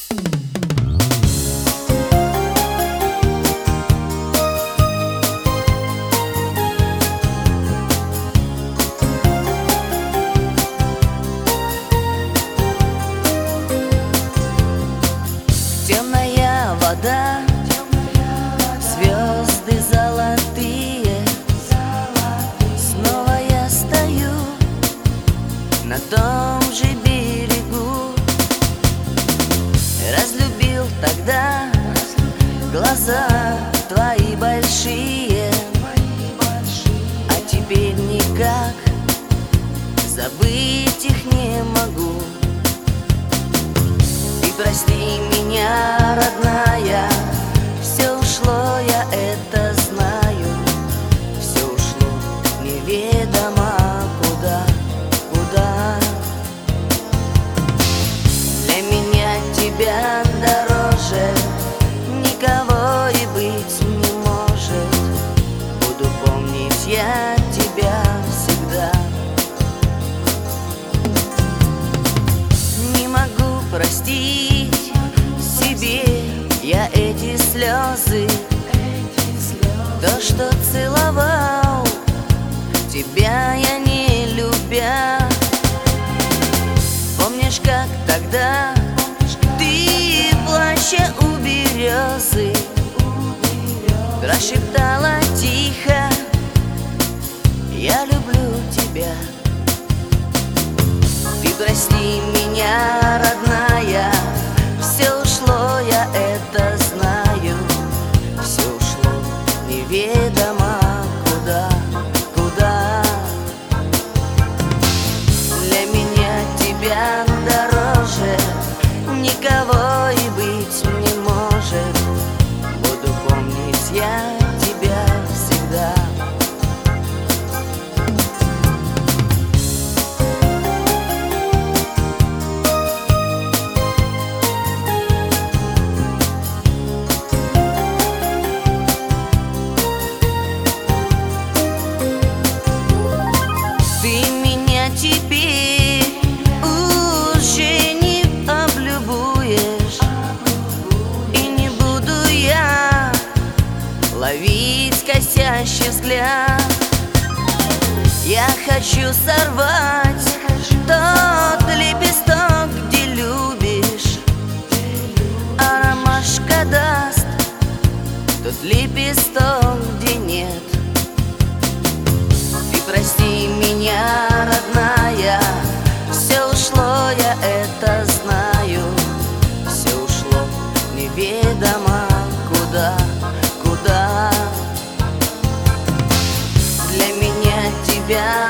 Темная вода, звезды золотые. Снова я стою на том же берегу. Разлюбил тогда глаза твои большие, а теперь никак забыть их не могу. Прости меня, родная, все ушло, я это знаю. Все ушло неведомо куда, куда. Для меня тебя дороже никого и быть не может. Буду помнить я тебя всегда. Не могу простить себе я эти слезы, то, что целовал тебя я не любя. Помнишь, как тогда ты в плаще у березы прошептала тихо: я люблю тебя. Ты прости меня, родная, все ушло, я это знаю. Все ушло неведомо куда, куда. Для меня тебя дороже никого и быть не может. Буду помнить я тебя всегда. Теперь уже не облюбуешь, и не буду я ловить косящий взгляд. Я хочу сорвать тот лепесток, где любишь, а ромашка даст тот лепесток, где нет. Ты прости меня, родная, все ушло, я это знаю. Все ушло неведомо куда, куда. Для меня тебя